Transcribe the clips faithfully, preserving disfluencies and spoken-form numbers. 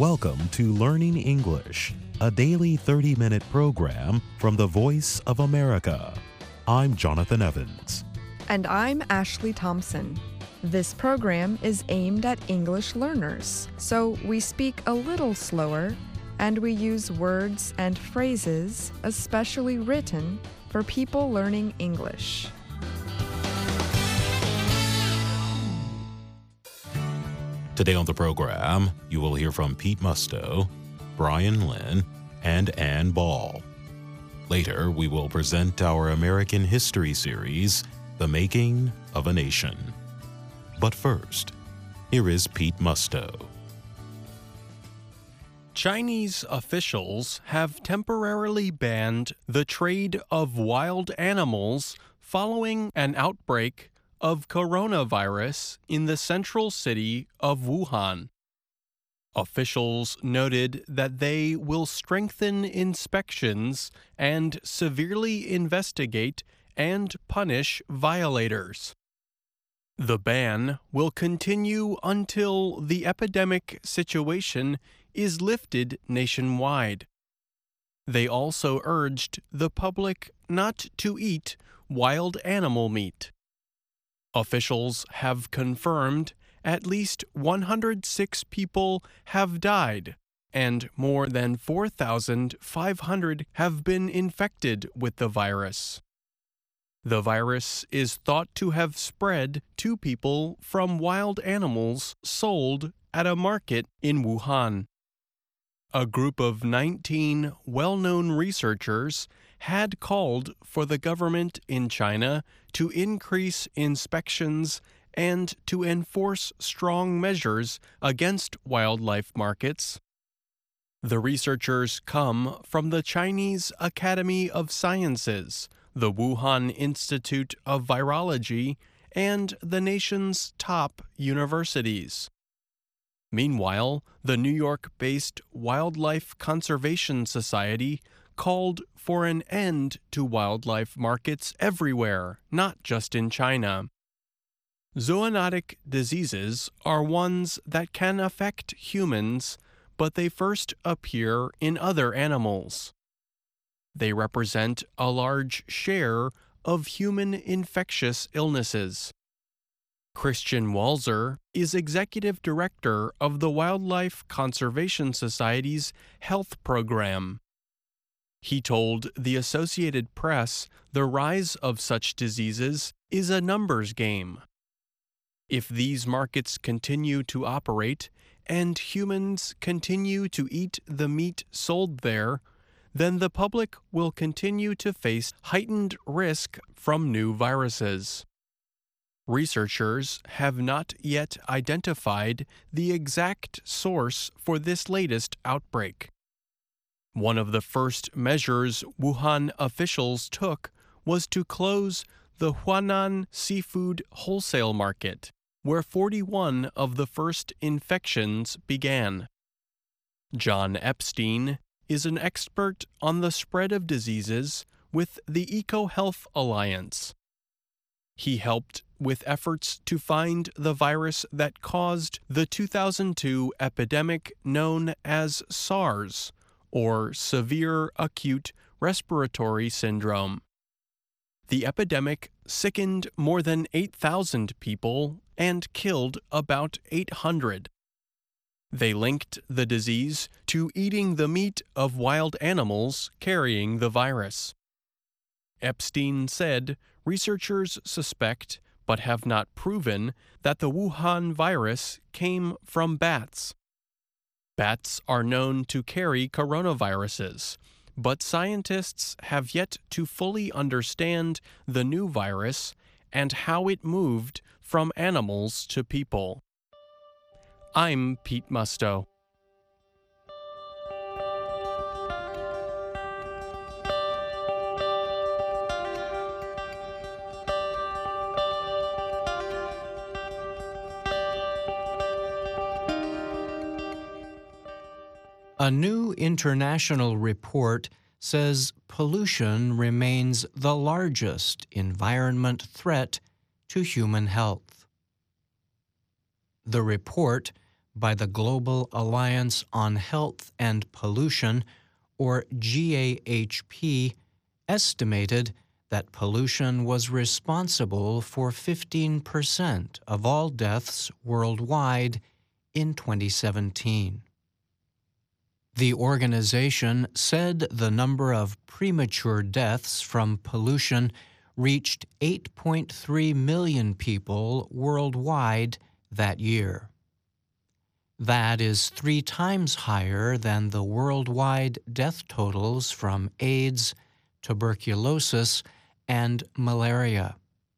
Welcome to Learning English, a daily thirty minute program from the Voice of America. I'm Jonathan Evans. And I'm Ashley Thompson. This program is aimed at English learners, so we speak a little slower and we use words and phrases especially written for people learning English. Today on the program, you will hear from Pete Musto, Brian Lynn, and Ann Ball. Later, we will present our American history series, The Making of a Nation. But first, here is Pete Musto. Chinese officials have temporarily banned the trade of wild animals following an outbreak of coronavirus in the central city of Wuhan. Officials noted that they will strengthen inspections and severely investigate and punish violators. The ban will continue until the epidemic situation is lifted nationwide. They also urged the public not to eat wild animal meat. Officials have confirmed at least one hundred six people have died and more than four thousand five hundred have been infected with the virus. The virus is thought to have spread to people from wild animals sold at a market in Wuhan. A group of nineteen well-known researchers had called for the government in China to increase inspections and to enforce strong measures against wildlife markets. The researchers come from the Chinese Academy of Sciences, the Wuhan Institute of Virology, and the nation's top universities. Meanwhile, the New York-based Wildlife Conservation Society called for an end to wildlife markets everywhere, not just in China. Zoonotic diseases are ones that can affect humans, but they first appear in other animals. They represent a large share of human infectious illnesses. Christian Walzer is executive director of the Wildlife Conservation Society's health program. He told the Associated Press the rise of such diseases is a numbers game. If these markets continue to operate and humans continue to eat the meat sold there, then the public will continue to face heightened risk from new viruses. Researchers have not yet identified the exact source for this latest outbreak. One of the first measures Wuhan officials took was to close the Huanan seafood wholesale market, where forty-one of the first infections began. John Epstein is an expert on the spread of diseases with the EcoHealth Alliance. He helped with efforts to find the virus that caused the two thousand two epidemic known as SARS, or Severe Acute Respiratory Syndrome. The epidemic sickened more than eight thousand people and killed about eight hundred. They linked the disease to eating the meat of wild animals carrying the virus. Epstein said researchers suspect, but have not proven, that the Wuhan virus came from bats. Bats are known to carry coronaviruses, but scientists have yet to fully understand the new virus and how it moved from animals to people. I'm Pete Musto. A new international report says pollution remains the largest environment threat to human health. The report, by the Global Alliance on Health and Pollution, or G A H P, estimated that pollution was responsible for fifteen percent of all deaths worldwide in twenty seventeen. The organization said the number of premature deaths from pollution reached eight point three million people worldwide that year. That is three times higher than the worldwide death totals from AIDS, tuberculosis, and malaria.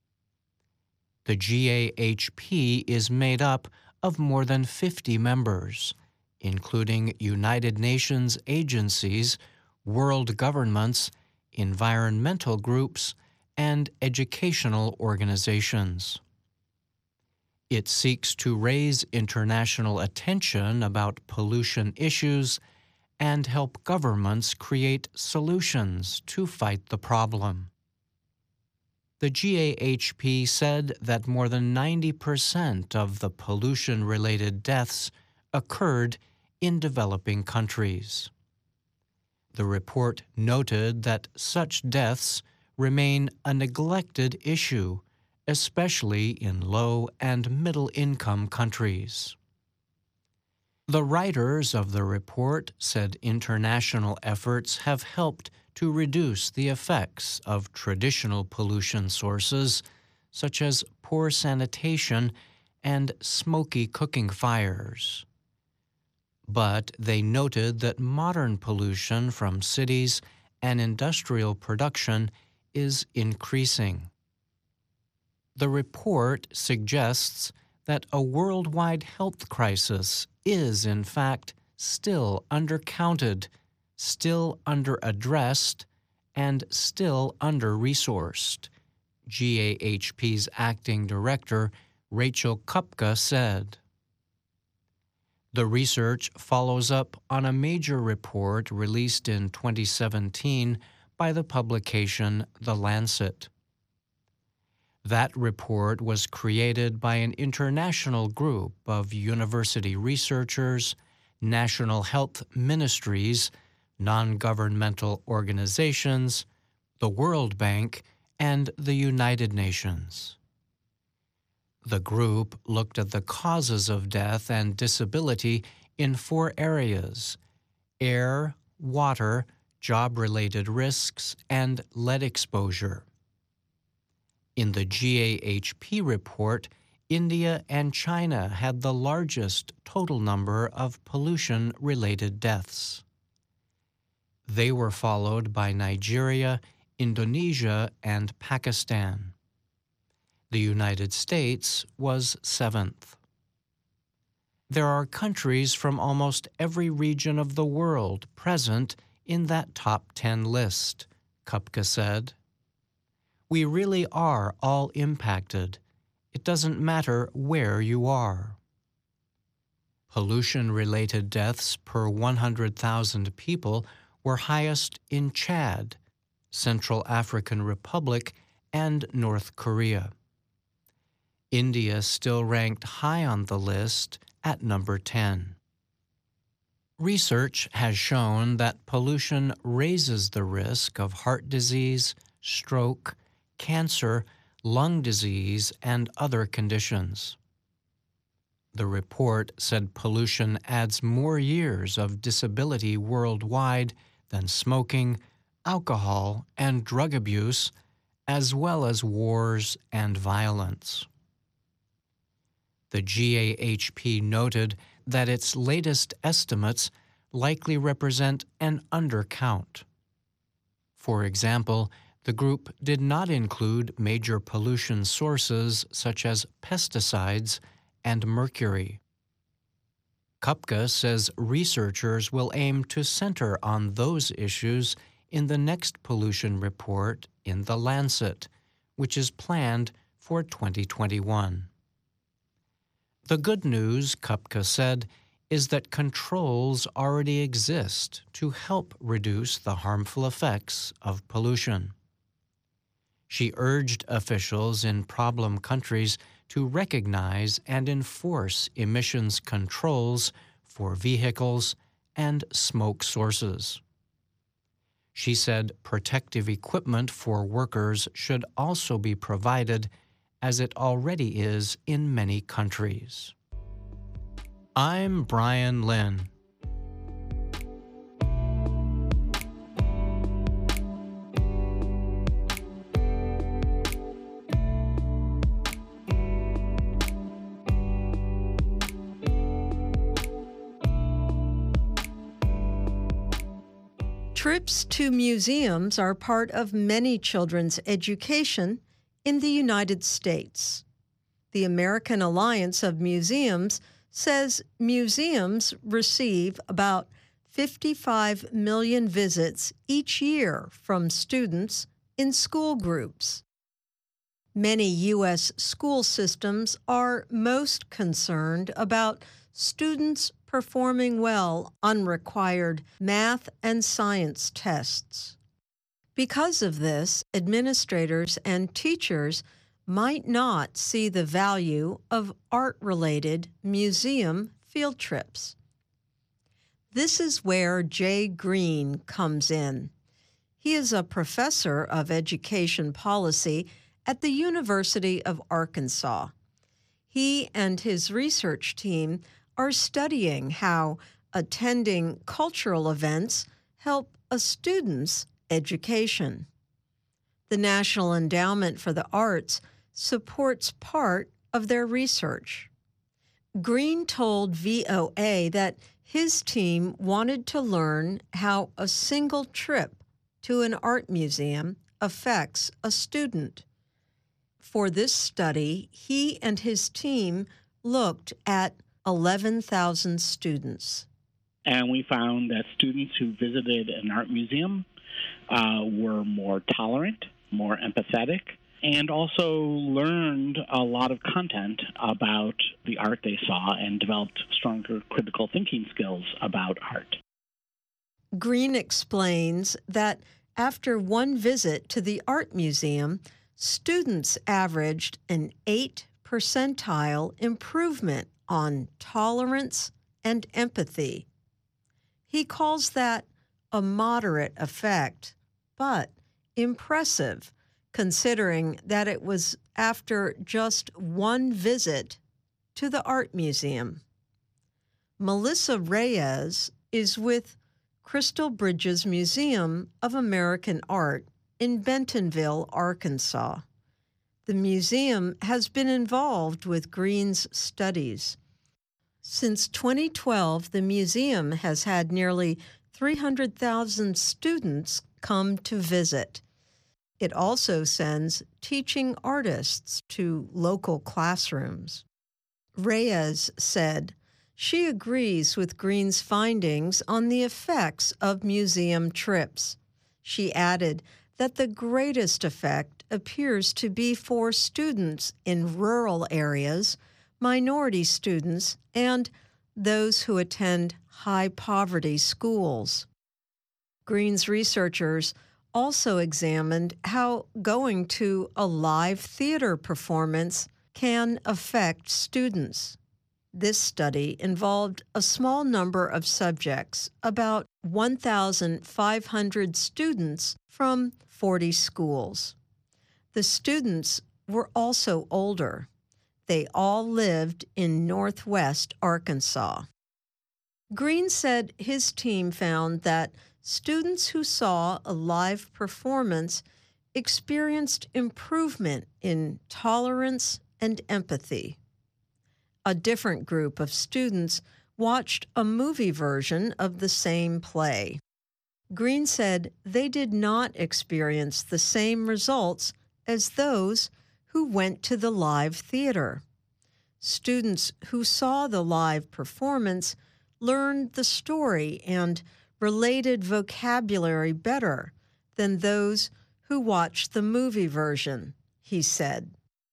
The G A H P is made up of more than fifty members, including United Nations agencies, world governments, environmental groups, and educational organizations. It seeks to raise international attention about pollution issues and help governments create solutions to fight the problem. The G A H P said that more than ninety percent of the pollution-related deaths occurred in developing countries. The report noted that such deaths remain a neglected issue, especially in low- and middle-income countries. The writers of the report said international efforts have helped to reduce the effects of traditional pollution sources, such as poor sanitation and smoky cooking fires. But they noted that modern pollution from cities and industrial production is increasing. The report suggests that a worldwide health crisis is, in fact, still undercounted, still under-addressed, and still under-resourced, G A H P's acting director, Rachel Kupka, said. The research follows up on a major report released in twenty seventeen by the publication The Lancet. That report was created by an international group of university researchers, national health ministries, non-governmental organizations, the World Bank, and the United Nations. The group looked at the causes of death and disability in four areas: air, water, job-related risks, and lead exposure. In the G A H P report, India and China had the largest total number of pollution-related deaths. They were followed by Nigeria, Indonesia, and Pakistan. The United States was seventh. There are countries from almost every region of the world present in that top ten list, Kupka said. We really are all impacted. It doesn't matter where you are. Pollution-related deaths per one hundred thousand people were highest in Chad, Central African Republic, and North Korea. India still ranked high on the list at number ten. Research has shown that pollution raises the risk of heart disease, stroke, cancer, lung disease, and other conditions. The report said pollution adds more years of disability worldwide than smoking, alcohol, and drug abuse, as well as wars and violence. The G A H P noted that its latest estimates likely represent an undercount. For example, the group did not include major pollution sources such as pesticides and mercury. Kupka says researchers will aim to center on those issues in the next pollution report in The Lancet, which is planned for twenty twenty-one. The good news, Kupka said, is that controls already exist to help reduce the harmful effects of pollution. She urged officials in problem countries to recognize and enforce emissions controls for vehicles and smoke sources. She said protective equipment for workers should also be provided, as it already is in many countries. I'm Brian Lynn. Trips to museums are part of many children's education in the United States. The American Alliance of Museums says museums receive about fifty-five million visits each year from students in school groups. Many U S school systems are most concerned about students performing well on required math and science tests. Because of this, administrators and teachers might not see the value of art-related museum field trips. This is where Jay Green comes in. He is a professor of education policy at the University of Arkansas. He and his research team are studying how attending cultural events help a student's education. The National Endowment for the Arts supports part of their research. Green told V O A that his team wanted to learn how a single trip to an art museum affects a student. For this study, he and his team looked at eleven thousand students. And we found that students who visited an art museum uh, were more tolerant, more empathetic, and also learned a lot of content about the art they saw and developed stronger critical thinking skills about art. Green explains that after one visit to the art museum, students averaged an eight percentile improvement on tolerance and empathy. He calls that a moderate effect, but impressive, considering that it was after just one visit to the art museum. Melissa Reyes is with Crystal Bridges Museum of American Art in Bentonville, Arkansas. The museum has been involved with Green's studies. Since twenty twelve, the museum has had nearly three hundred thousand students come to visit. It also sends teaching artists to local classrooms. Reyes said she agrees with Green's findings on the effects of museum trips. She added that the greatest effect appears to be for students in rural areas, minority students, and those who attend high-poverty schools. Green's researchers also examined how going to a live theater performance can affect students. This study involved a small number of subjects, about one thousand five hundred students from forty schools. The students were also older. They all lived in Northwest Arkansas. Green said his team found that students who saw a live performance experienced improvement in tolerance and empathy. A different group of students watched a movie version of the same play. Green said they did not experience the same results as those who went to the live theater. Students who saw the live performance learned the story and related vocabulary better than those who watched the movie version, he said.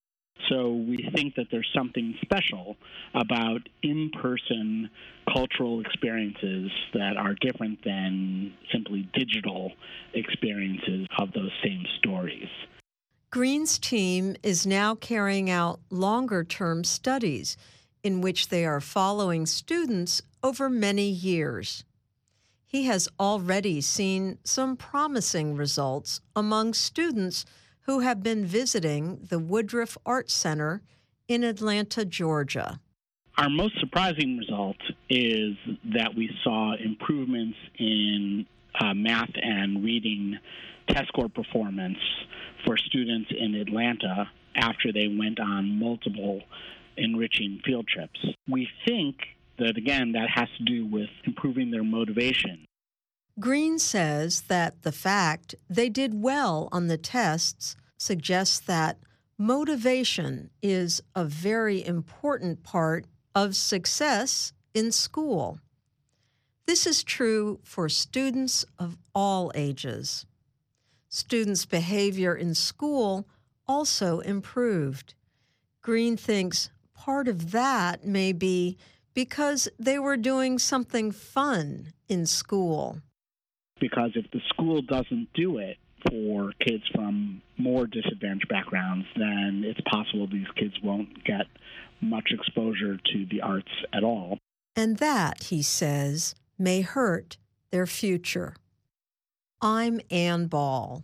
So we think that there's something special about in-person cultural experiences that are different than simply digital experiences of those same stories. Green's team is now carrying out longer-term studies in which they are following students over many years. He has already seen some promising results among students who have been visiting the Woodruff Art Center in Atlanta, Georgia. Our most surprising result is that we saw improvements in uh, math and reading test score performance for students in Atlanta after they went on multiple enriching field trips. We think that, again, that has to do with improving their motivation. Green says that the fact they did well on the tests suggests that motivation is a very important part of success in school. This is true for students of all ages. Students' behavior in school also improved. Green thinks part of that may be because they were doing something fun in school. Because if the school doesn't do it for kids from more disadvantaged backgrounds, then it's possible these kids won't get much exposure to the arts at all. And that, he says, may hurt their future. I'm Ann Ball.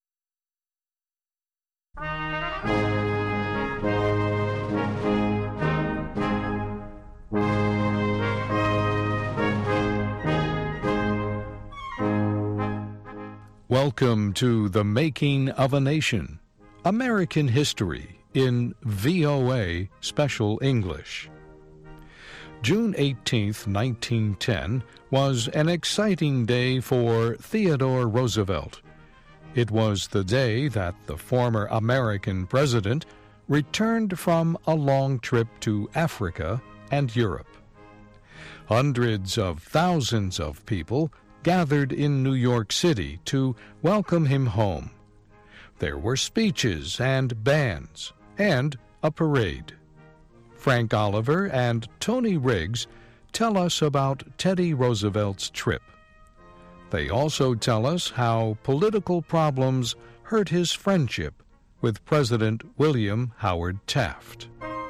Welcome to The Making of a Nation, American History in V O A Special English. June eighteenth, nineteen ten, was an exciting day for Theodore Roosevelt. It was the day that the former American president returned from a long trip to Africa and Europe. Hundreds of thousands of people gathered in New York City to welcome him home. There were speeches and bands and a parade. Frank Oliver and Tony Riggs tell us about Teddy Roosevelt's trip. They also tell us how political problems hurt his friendship with President William Howard Taft.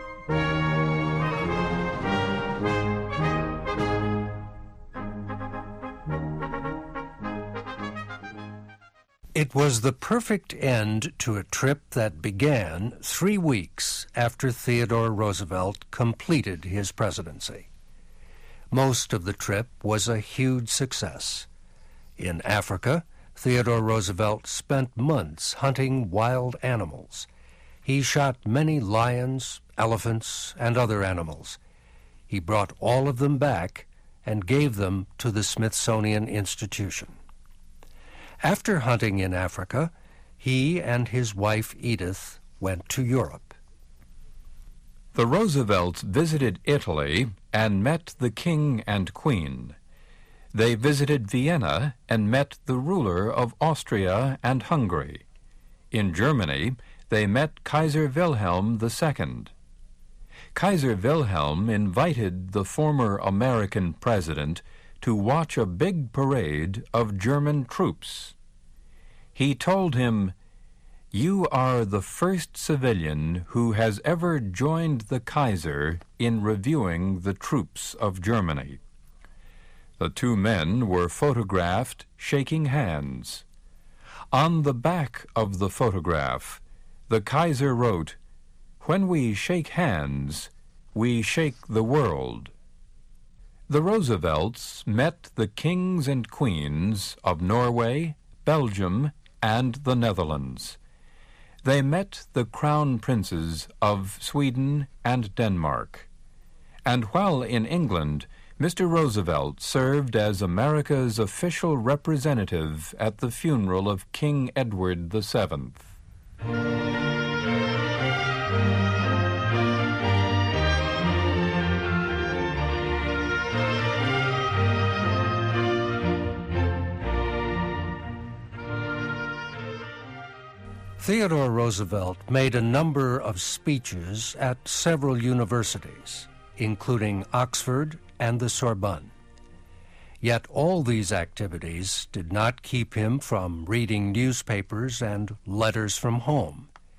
It was the perfect end to a trip that began three weeks after Theodore Roosevelt completed his presidency. Most of the trip was a huge success. In Africa, Theodore Roosevelt spent months hunting wild animals. He shot many lions, elephants, and other animals. He brought all of them back and gave them to the Smithsonian Institution. After hunting in Africa, he and his wife Edith went to Europe. The Roosevelts visited Italy and met the King and Queen. They visited Vienna and met the ruler of Austria and Hungary. In Germany, they met Kaiser Wilhelm the Second. Kaiser Wilhelm invited the former American president to watch a big parade of German troops. He told him, "You are the first civilian who has ever joined the Kaiser in reviewing the troops of Germany." The two men were photographed shaking hands. On the back of the photograph, the Kaiser wrote, "When we shake hands, we shake the world." The Roosevelts met the kings and queens of Norway, Belgium, and the Netherlands. They met the crown princes of Sweden and Denmark. And while in England, Mister Roosevelt served as America's official representative at the funeral of King Edward the Seventh. Theodore Roosevelt made a number of speeches at several universities, including Oxford and the Sorbonne. Yet all these activities did not keep him from reading newspapers and letters from home.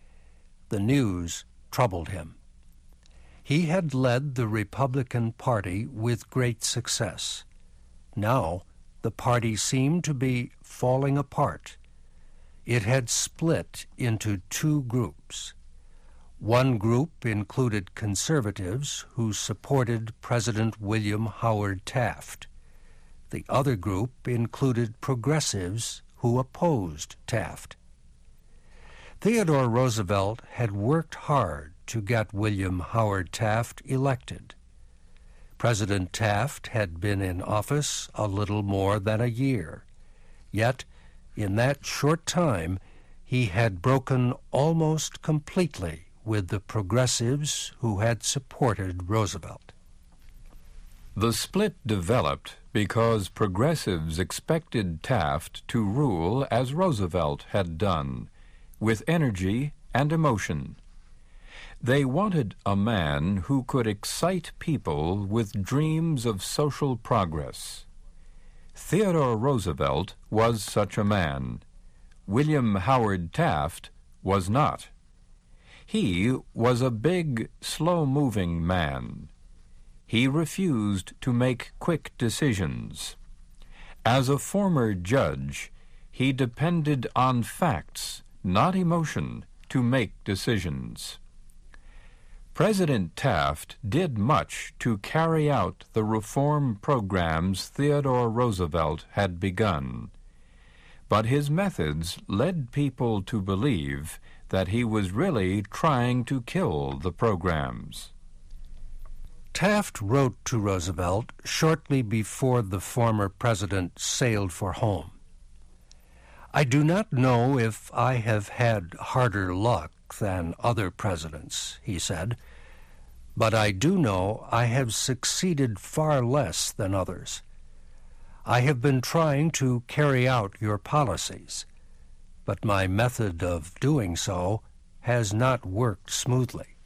the news troubled him. He had led the Republican Party with great success. Now, the party seemed to be falling apart. It had split into two groups. One group included conservatives who supported President William Howard Taft. The other group included progressives who opposed Taft. Theodore Roosevelt had worked hard to get William Howard Taft elected. President Taft had been in office a little more than a year. Yet, in that short time, he had broken almost completely with the progressives who had supported Roosevelt. The split developed because progressives expected Taft to rule as Roosevelt had done, with energy and emotion. They wanted a man who could excite people with dreams of social progress. Theodore Roosevelt was such a man. William Howard Taft was not. He was a big, slow-moving man. He refused to make quick decisions. As a former judge, he depended on facts, not emotion, to make decisions. President Taft did much to carry out the reform programs Theodore Roosevelt had begun, but his methods led people to believe that he was really trying to kill the programs. Taft wrote to Roosevelt shortly before the former president sailed for home. "I do not know if I have had harder luck than other presidents," he said, "but I do know I have succeeded far less than others. I have been trying to carry out your policies, but my method of doing so has not worked smoothly."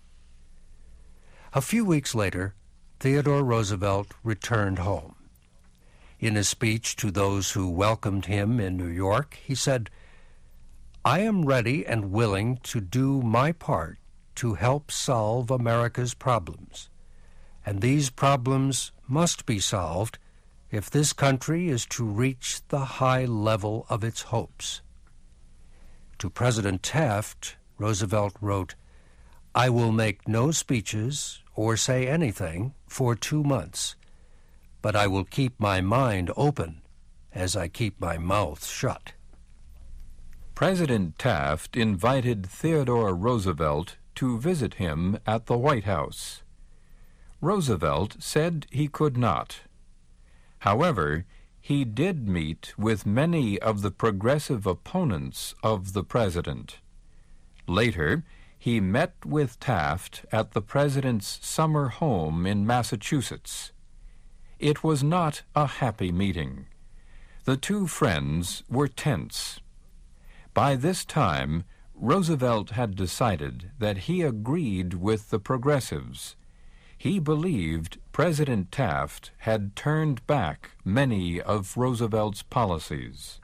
A few weeks later, Theodore Roosevelt returned home. In a speech to those who welcomed him in New York, he said, "I am ready and willing to do my part to help solve America's problems, and these problems must be solved if this country is to reach the high level of its hopes." To President Taft, Roosevelt wrote, "I will make no speeches or say anything for two months, but I will keep my mind open as I keep my mouth shut." President Taft invited Theodore Roosevelt to visit him at the White House. Roosevelt said he could not. However, he did meet with many of the progressive opponents of the president. Later, he met with Taft at the president's summer home in Massachusetts. It was not a happy meeting. The two friends were tense. By this time, Roosevelt had decided that he agreed with the progressives. He believed President Taft had turned back many of Roosevelt's policies.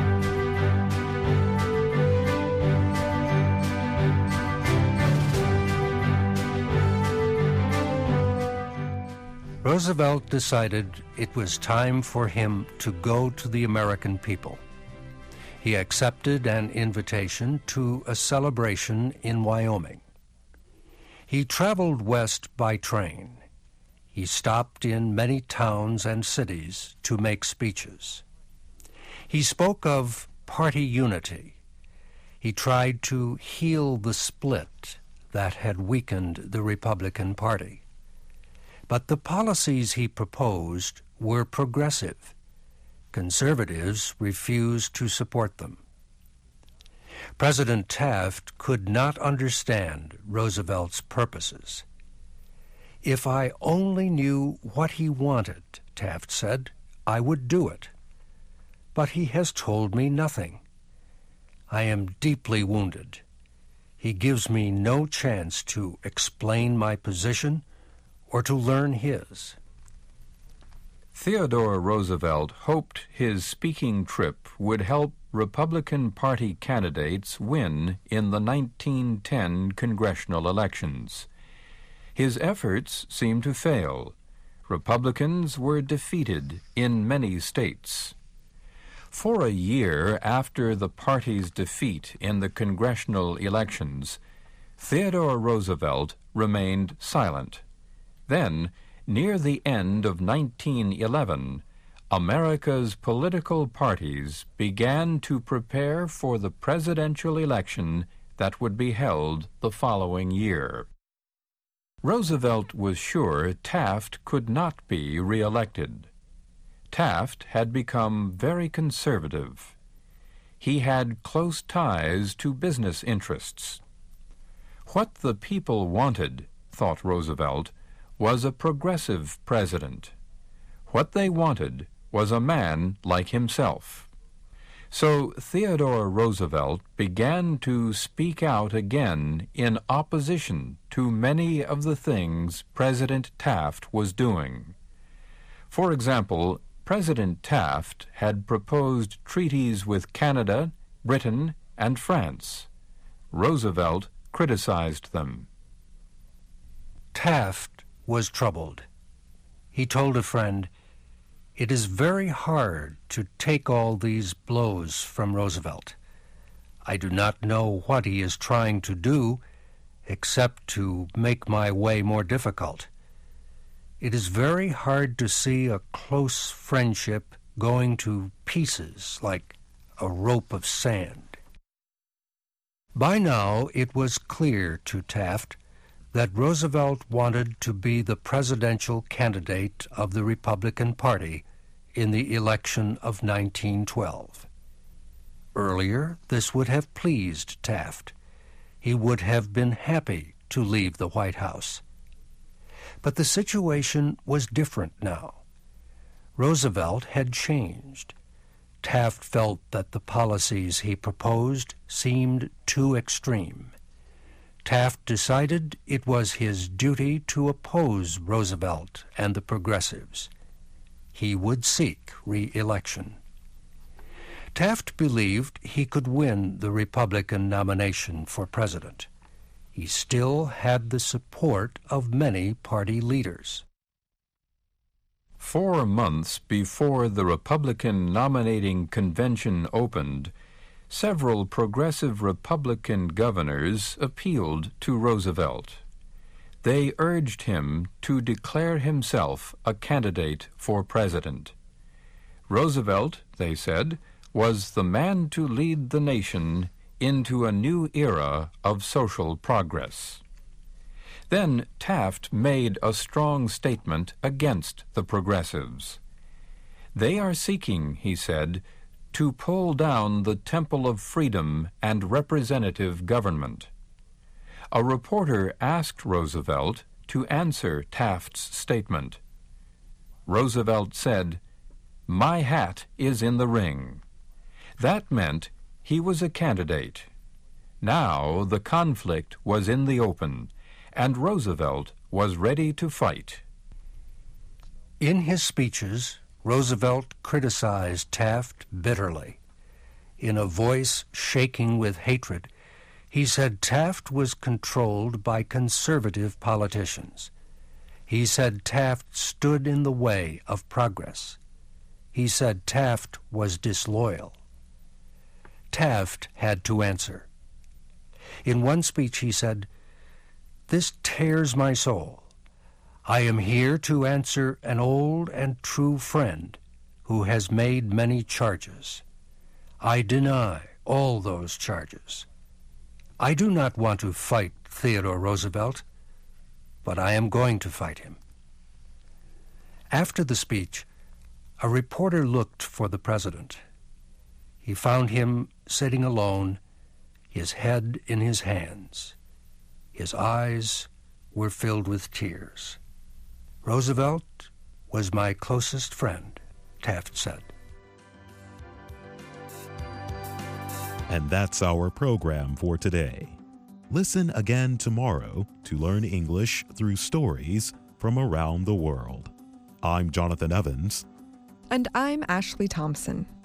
Roosevelt decided it was time for him to go to the American people. He accepted an invitation to a celebration in Wyoming. He traveled west by train. He stopped in many towns and cities to make speeches. He spoke of party unity. He tried to heal the split that had weakened the Republican Party. But the policies he proposed were progressive. Conservatives refused to support them. President Taft could not understand Roosevelt's purposes. "If I only knew what he wanted," Taft said, "I would do it. But he has told me nothing. I am deeply wounded. He gives me no chance to explain my position or to learn his." Theodore Roosevelt hoped his speaking trip would help Republican Party candidates win in the nineteen ten congressional elections. His efforts seemed to fail. Republicans were defeated in many states. For a year after the party's defeat in the congressional elections, Theodore Roosevelt remained silent. Then, near the end of nineteen eleven, America's political parties began to prepare for the presidential election that would be held the following year. Roosevelt was sure Taft could not be reelected. Taft had become very conservative. He had close ties to business interests. What the people wanted, thought Roosevelt, was a progressive president. What they wanted was a man like himself. So Theodore Roosevelt began to speak out again in opposition to many of the things President Taft was doing. For example, President Taft had proposed treaties with Canada, Britain, and France. Roosevelt criticized them. Taft was troubled. He told a friend, "It is very hard to take all these blows from Roosevelt. I do not know what he is trying to do, except to make my way more difficult. It is very hard to see a close friendship going to pieces like a rope of sand." By now it was clear to Taft that Roosevelt wanted to be the presidential candidate of the Republican Party in the election of nineteen twelve. Earlier, this would have pleased Taft. He would have been happy to leave the White House. But the situation was different now. Roosevelt had changed. Taft felt that the policies he proposed seemed too extreme. Taft decided it was his duty to oppose Roosevelt and the progressives. He would seek re-election. Taft believed he could win the Republican nomination for president. He still had the support of many party leaders. Four months before the Republican nominating convention opened, several progressive Republican governors appealed to Roosevelt. They urged him to declare himself a candidate for president. Roosevelt, they said, was the man to lead the nation into a new era of social progress. Then Taft made a strong statement against the progressives. They are seeking, he said, to pull down the Temple of Freedom and representative government. A reporter asked Roosevelt to answer Taft's statement. Roosevelt said, "My hat is in the ring." That meant he was a candidate. Now the conflict was in the open, and Roosevelt was ready to fight. In his speeches, Roosevelt criticized Taft bitterly. In a voice shaking with hatred, he said Taft was controlled by conservative politicians. He said Taft stood in the way of progress. He said Taft was disloyal. Taft had to answer. In one speech he said, "This tears my soul. I am here to answer an old and true friend who has made many charges. I deny all those charges. I do not want to fight Theodore Roosevelt, but I am going to fight him." After the speech, a reporter looked for the president. He found him sitting alone, his head in his hands. His eyes were filled with tears. "Roosevelt was my closest friend," Taft said. And that's our program for today. Listen again tomorrow to learn English through stories from around the world. I'm Jonathan Evans. And I'm Ashley Thompson.